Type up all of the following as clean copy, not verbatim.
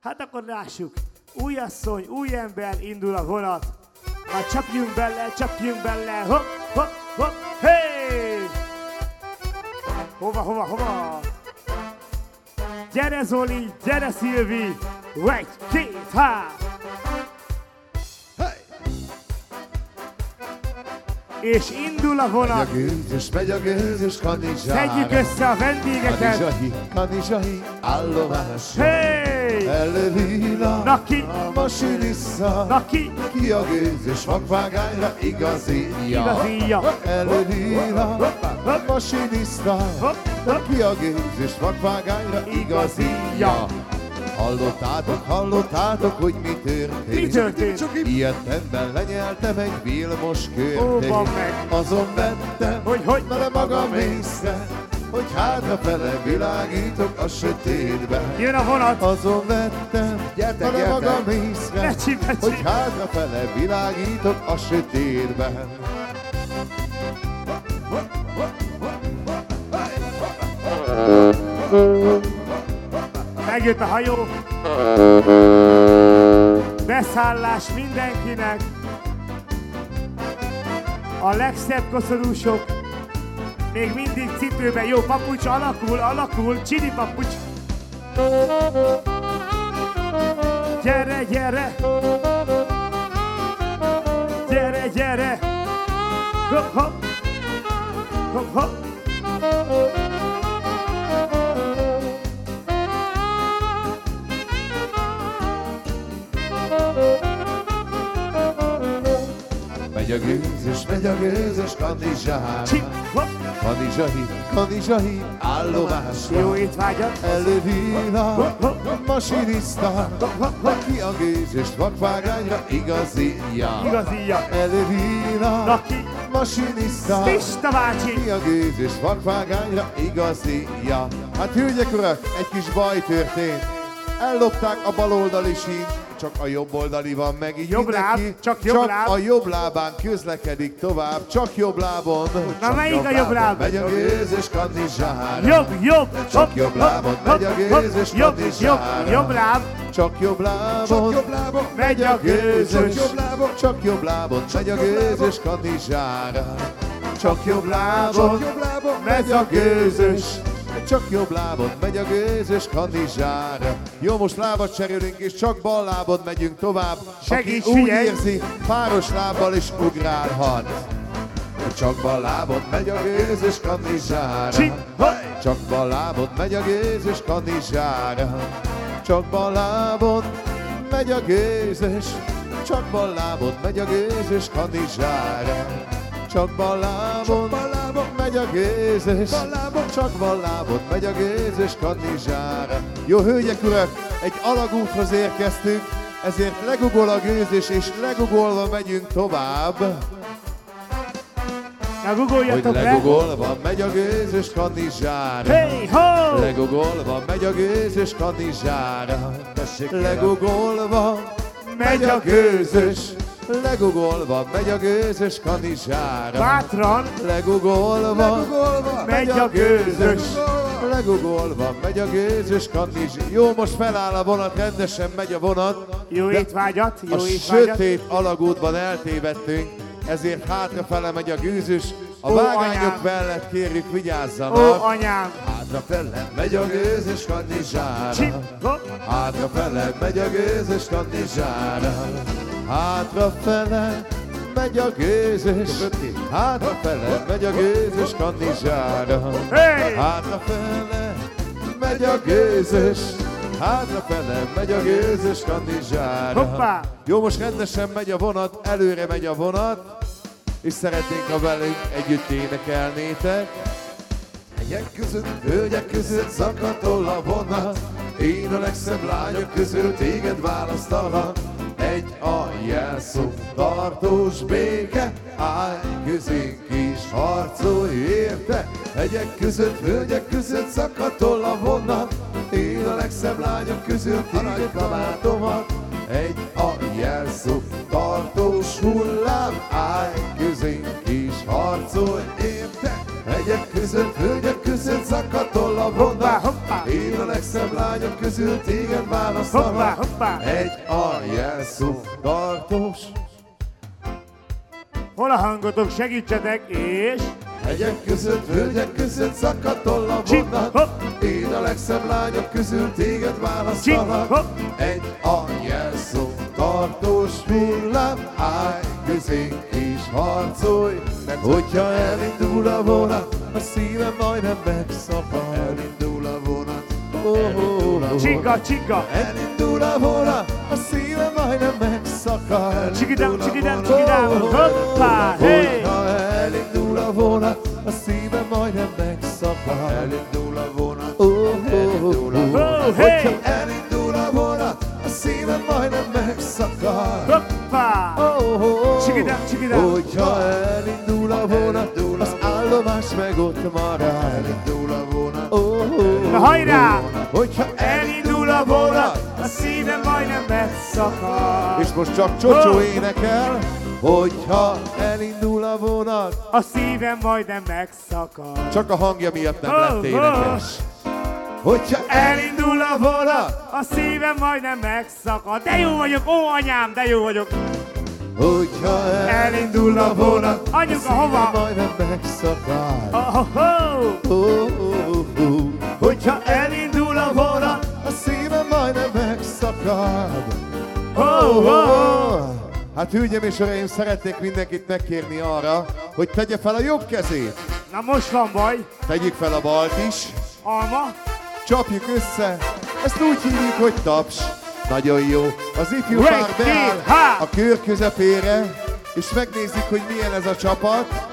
Hát akkor lássuk. Új asszony, új ember, indul a vonat. Már csapjunk bele, hopp, hopp, hopp, hey! Hova? Gyere Zoli, gyere Szilvi, egy, két, há! És indul a vonat. Megy a gőzös kanizsára. Szedjük össze a vendégeket. Kanizsahi, állomás. Hey! Elővila, Naki! a masinissa. Naki! Ki a gőzös vakvágányra igazíja. Igazíja. Elővila, a masinissa. Ki a gőzös vakvágányra igazíja. Hallottátok, hogy mi történt? Mi történt? Ilyetemben lenyeltem egy vilmos körtét. Azon vettem, hogy vele magam észre, hogy hátrafele világítok a sötétben. Jön a vonat. Azon vettem, vele magam észre, hogy hátrafele világítok a sötétben. Megjött a hajó. Beszállás mindenkinek. A legszebb koszorúsok. Még mindig cipőben. Jó, papucs alakul. Csini papucs. Gyere. Hopp. Megy a gőzös kanizsára. Kanizsahi, állomásra. Jó étvágyat. Elővila, masinista. Ki a gőzöst vakvágányra igazíja. Elővila, Naki! masinista. Pista bácsi! Ki a gőzöst vakvágányra igazíja. Hát hölgyek urak, egy kis baj történt. Ellopták a baloldali sínt. Csak a jobb oldali van meg, így jobb láb, csak a jobb lábán közlekedik tovább, csak jobb lábon. Na melyik a jobb láb? Megy a gőzös kanizsára. Jobb, csak jobb lábon megy a gőzös kanizsára. Jobb láb. Csak jobb lábon megy a gőzös. Csak jobb lábon megy a gőzös kanizsára. Csak jobb lábon megy a gőzös. Csak jobb lábon megy a gőzös kanizsára. Jó, most lábat cserélünk, és csak bal lábon megyünk tovább. Segíts, aki úgy figyelj. érzi, páros lábbal is ugrálhat. Csak bal lábon megy a gőzös kanizsára. Csak bal lábon megy a gőzös kanizsára. Csak bal lábon megy a gőzös. Csak bal lábon megy a gőzös kanizsára. Csak bal lábon megy a gőzös. Csak bal lábon megy a gőzös kanizsára. Jó, hölgyek, urak, egy alagúthoz érkeztünk, ezért legugol a gőzös, és legugolva megyünk tovább. Legugoljatok le! Legugolva megy a gőzös kanizsára. Hey, ho! Legugolva megy a gőzös kanizsára. Legugolva megy a gőzös. Legugolva megy a gőzös kanizsára. Bátran! Legugolva megy a gőzös. Legugolva megy a gőzös kanizsára. Jó, most feláll a vonat, rendesen megy a vonat. Jó étvágyat, jó A étvágyat. sötét alagútban eltévedtünk, ezért hátrafele megy a gőzös. A vágányok mellett kérjük, vigyázzanak. Ó, anyám! Hátrafele megy a gőzös kanizsára. Hátrafele megy a gőzös kanizsára. Hátrafele megy a gőzös. Hátrafele megy a gőzös kanizsára. Hey! Hátrafele megy a gőzös. Hátrafele megy a gőzös kanizsára. Hoppá! Jó, most rendesen megy a vonat, előre megy a vonat, és szeretnénk, ha velünk együtt énekelnétek. Hegyek között, hölgyek között zakatol a vonat, én a legszebb lányok közül téged választalak. Egy a jelszó, tartós béke, állj közénk és harcolj érte. Hegyek között, hölgyek között zakatol a vonat, én a legszebb lányok közül téged kabátomat. Egy a jelszó, tartós hullám, állj közénk és harcolj érte. Hegyek között, hölgyek között zakatol szakadtól a vonat. Én a legszebb lányok közül téged választalak. Egy a jelszó tartós. Hol a hangotok, segítsetek, és... Hegyek között, hölgyek között szakadtol a vonat. Én a legszebb lányok közül téged választalak. Egy a jelszó tartós hullám. Állj közénk és harcolj, mert hogyha elindul a vonat, a szívem majdnem megszakad. Elindul a vonat. Csiga, csiga! Elindul a vonat, a szívem majdnem megszakad. Csigidám, hoppá, hey! Hogyha elindul a vonat, a szívem majdnem megszakad. Elindul a vonat, elindul a vonat. Hogyha elindul a vonat, a szívem majdnem megszakad. Hoppá! Csigidám! Hogyha elindul a vonat, az állomás meg ott marad. Elindul a vonat. Na hajrá! Hogyha Elindul a vonat, a szívem majdnem megszakad. és most csak Csocsó énekel, hogyha elindul a vonat. A szívem majdnem megszakad. Csak a hangja miatt nem lett énekes. Hogyha Elindul a vonat, a szívem majdnem megszakad. De jó vagyok, ó anyám, de jó vagyok. hogyha Elindul a vonat, anyuka hova? majdnem megszakad. Hogyha elindul a vonat, A szívem majdnem megszakad. Hát hölgyeim és uraim, szeretnék mindenkit megkérni arra, hogy tegye fel a jobb kezét. na most van baj. Tegyük fel a balt is. Alma, Csapjuk össze. Ezt úgy hívjuk, hogy taps. Nagyon jó. Az ifjú pár beáll a kör közepére, és megnézzük, hogy milyen ez a csapat.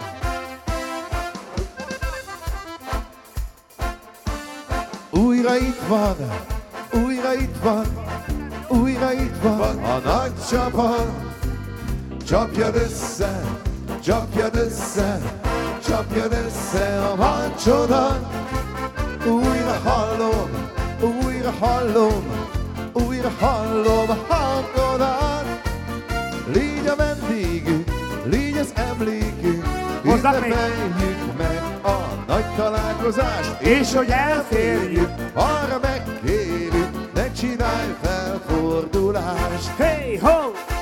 Újra itt van, újra itt van, újra itt van a nagy csapat. Csapjad össze, csapjad össze, csapjad össze a mancsodat. Újra hallom, újra hallom, újra hallom a hangodat. Légy a vendégünk, légy az emlékünk, ünnepeljük meg a nagy találkozást. és hogy elférjük. Arra megkérjük, ne csinálj felfordulást. Hey ho!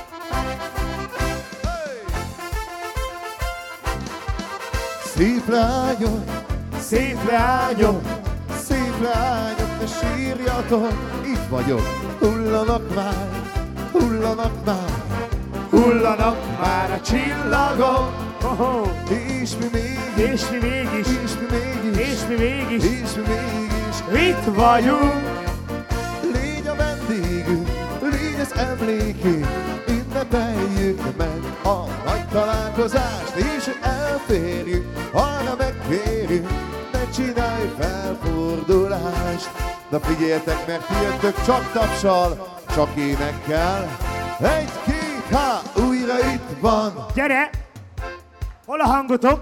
Szép lányok, Szép leányok, szép lányok, ne sírjatok, itt vagyok. Hullanak már, hullanak már, hullanak már a csillagok. és mi mégis, És mi mégis, és mi mégis, és mi mégis, és mi mégis. itt vagyunk. Légy a vendégünk, légy az emlékünk, ünnepeljük meg a nagy találkozást, és hogy elférjük, arra megkérjük, ne csinálj felfordulást. Na figyeljetek, mert ti jöttök csak tapsal, csak énekkel. Egy, két, há, újra itt van. Gyere! Hol a hangotok?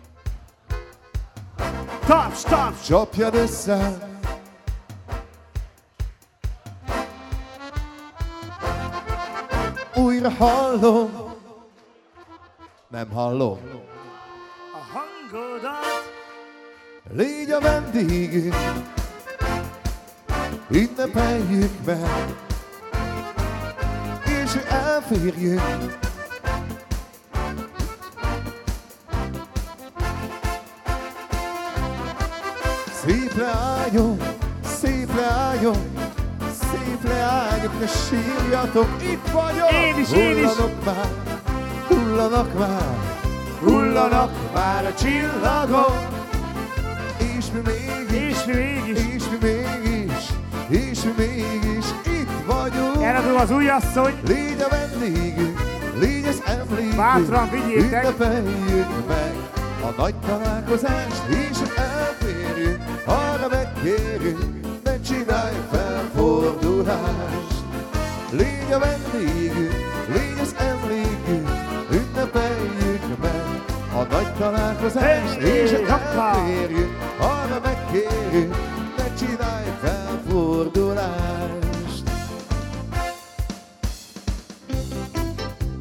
Taps, taps! Csapjad össze. Újra hallom. Nem hallom. A hangodat. Légy a vendégünk, ünnepeljük meg, és elférjünk. Szép leányok, szép leányok, szép leányok, ne sírjatok, itt vagyok! Én is, én is! Hullanak már, hullanak már, Hullanak már a csillagok. és mi mégis, És mi mégis. és mi mégis, és mi mégis itt vagyunk. Eladó az újasszony. Légy a vendégünk, légy az emlékünk, Bátran vigyétek. ünnepeljük meg a nagy találkozást, és elférjünk, arra megkérjük, ne csinálj felfordulást. Légy a vendégünk, légy az emlékünk, ünnepeljük meg a nagy találkozást, és elférjünk, arra megkérjük, ne csinálj felfordulást.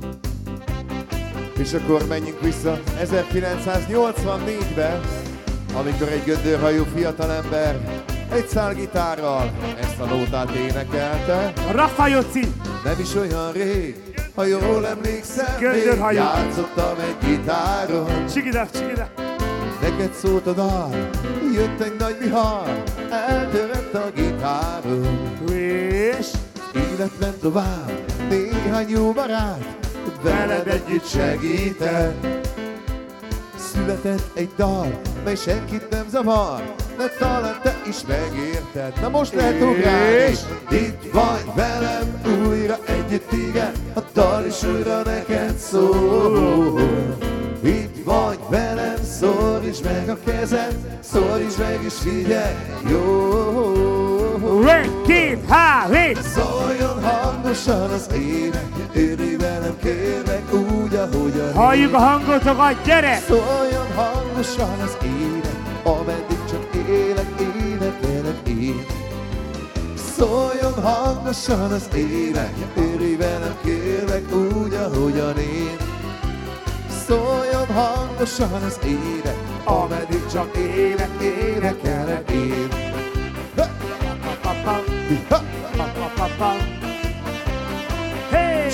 És akkor menjünk vissza 1984-be, Amikor egy göndörhajú fiatalember egy szál gitárral ezt a nótát énekelte. Rafa Joci! Nem is olyan rég, ha jól emlékszem, Göndörhajú. játszottam egy gitáron. Csigida, csigida! Neked szólt a dal, jött egy nagy vihar, eltörött a gitáron. És Élet ment tovább, néhány jó barát veled együtt segített. Született egy dal, mely senkit nem zavar, de talán te is megérted. Na most lehet ugrálni. Itt vagy velem, újra együtt igen, a dal is újra neked szól. Itt vagy velem, szorítsd meg a kezed, szorítsd meg és figyelj, jó. egy, két, hárét! Szóljon hangosan az ének, örülj velem kérlek úgy, ahogyan Halljuk a hangotokat, gyere! Szóljon hangosan az ének, ameddig csak élek, énekelek én. Szóljon hangosan az ének, örülj velem kérlek úgy, ahogyan én. Szóljon hangosan az ének, ameddig csak élek, énekelek én. Hey!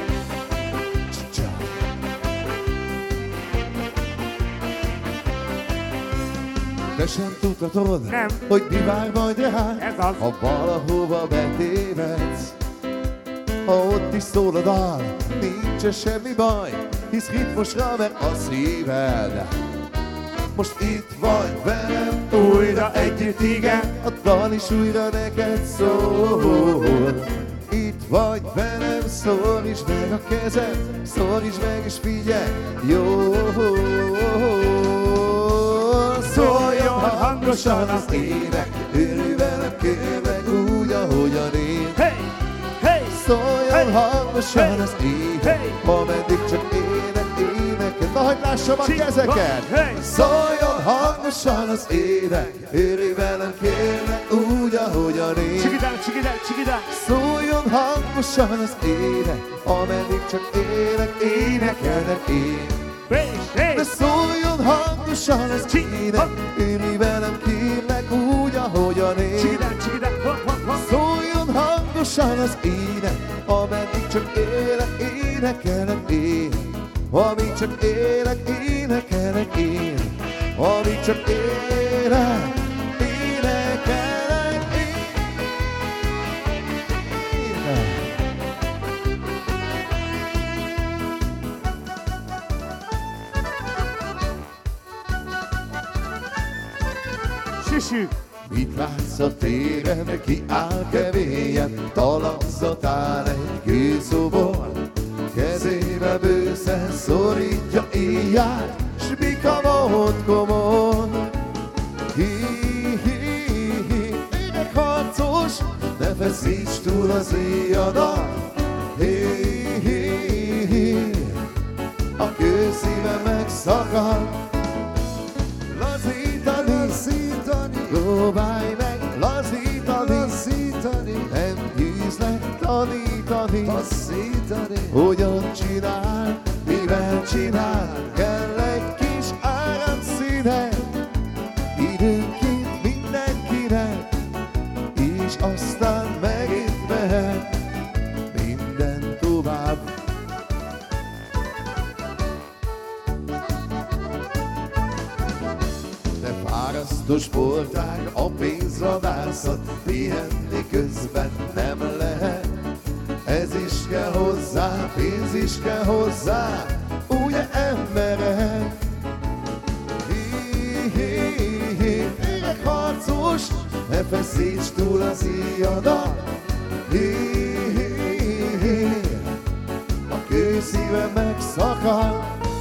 Te sem tudhatod, Nem. hogy mi vár majd rá, Ez az. ha valahova betévedsz. Ha ott is szól a dal, nincs semmi baj, hisz ritmusra ver a szíved. Most itt vagy velem, újra együtt igen, a dal is újra neked szól. Itt vagy velem, szorítsd meg a kezed, szorítsd meg és figyelj, jó. Szóljon hangosan az ének, örülj velem kérlek úgy, ahogyan én. Hey! Hey! Szóljon hangosan az ének, Hey! ameddig csak éneked. Na, hogy lássam a kezeket! Hey! Szóljon hangosan az ének, örülj velem kérlek úgy, ahogyan én. Csigidán, csigidán, csigidán! Szóljon hangosan az ének, ameddig csak élek, énekelek én. Hey! De szóljon hangosan az ének, örülj velem kérlek úgy, ahogyan én. Csigidán, csigidán! Hop, hop, hop! Szóljon hangosan az ének, ameddig csak élek, énekelek én. Amíg csak élek, énekelek én. Amíg csak élek, énekelek én. Sisű! Mit látsz a téren, ki áll keményen, talapzat áll egy kőszobor. Kezébe bőszen szorítja éjjel, s bika volt komor. Hi-hi-hi, énekharcos, ne feszíts túl az éjjadat. Hi-hi-hi, a kőszíve megszakad. Lazítani, próbálj meg lazítani, nem győzlek tanítani, hogyan csinál, mivel csinál, kell egy kis áramszíne, időnként mindenkinek, és aztán megint mehet minden tovább. Fárasztó sportág, a pénzvadászat, pihenni közben nem lehet. Ez is kell hozzá, pénz is kell hozzá, ugye emberek? Hi-hi-hi, énekharcos, ne feszíts túl az éjjadat. Hi-hi-hi, a kőszíve megszakad.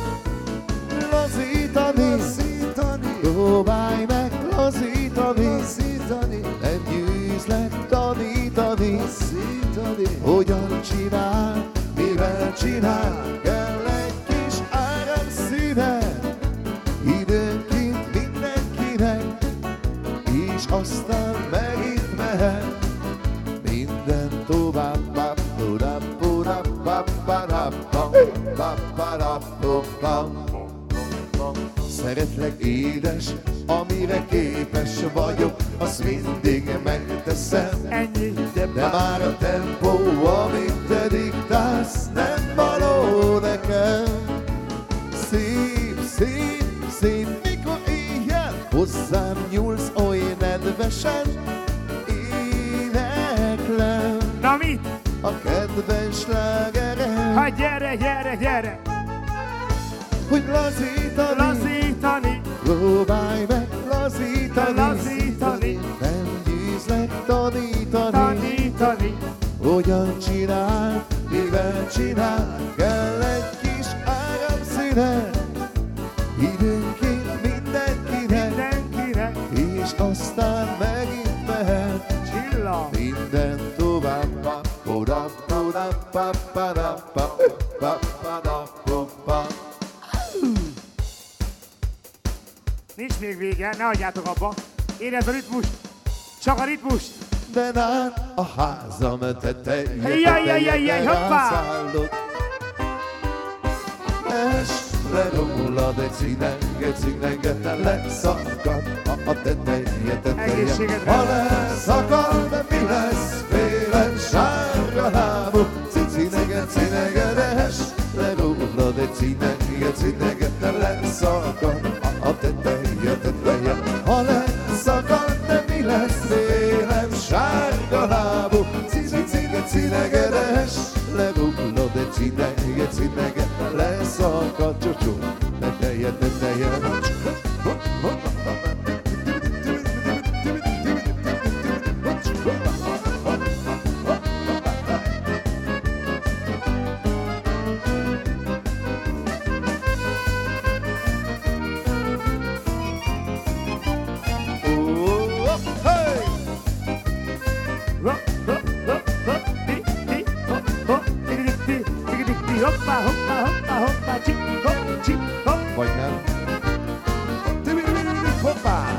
Lazítani, próbálj meg lazítani, nem győzlek tanítani, hogyan csinál, mivel csinál, kell egy kis áramszíne, időnként mindenkinek, és aztán megint mehet minden tovább. Szeretlek édes, ami amire képes vagyok, azt mindig megteszem. Ennyi. De már a tempó, amit te diktálsz, nem való nekem. Szép, szép, szép, mikor éjjel hozzám nyúlsz oly nedvesen, éneklem Na mit? a kedvenc slágerem. Hát gyere, gyere, gyere! Hogy lazítani, Lazítani, próbálj meg lazítani, lazítani, nem győzlek tanítani, tanítani. hogyan csinál, mivel csinál, kell egy kis áramszünet, időnként mindenkinek, Mindenkinek és aztán megint mehet csillag. minden tovább. Nincs még vége, ne hagyjátok abba. Érezd a ritmust, csak a ritmust. De nál a házam teteje, Jaj, hoppá! rászállok. Esre rólad egy színeget, leszakad a teteje. Egészségedre. Ha leszakad, de mi lesz? Félen sárga lábú, színeget, esre rólad egy színeget, leszakad a teteje. Ha leszakad, de mi lesz? Félen sárga lábú, színegedes, leruglod egy színeget, leszakad csúcsú, teteje. Hoppá, hoppá, hoppá, hoppá, csip, hopp, csip, hopp. Vagy nem? Hoppá!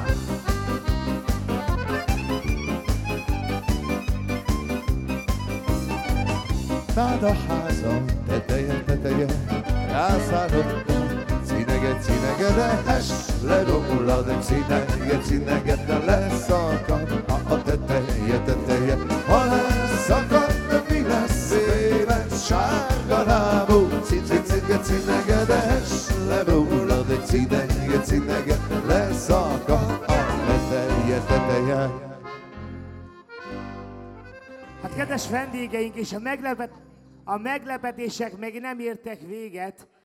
Nád a házam teteje, rászállok, színegedes, lerokulad egy színeget, de leszakad a teteje. Ha leszakad, de mi lesz? Széles sárga lábú, színegedes, lerokulad egy színeget, leszakad a teteje. Hát kedves vendégeink és a meglepetések még nem értek véget.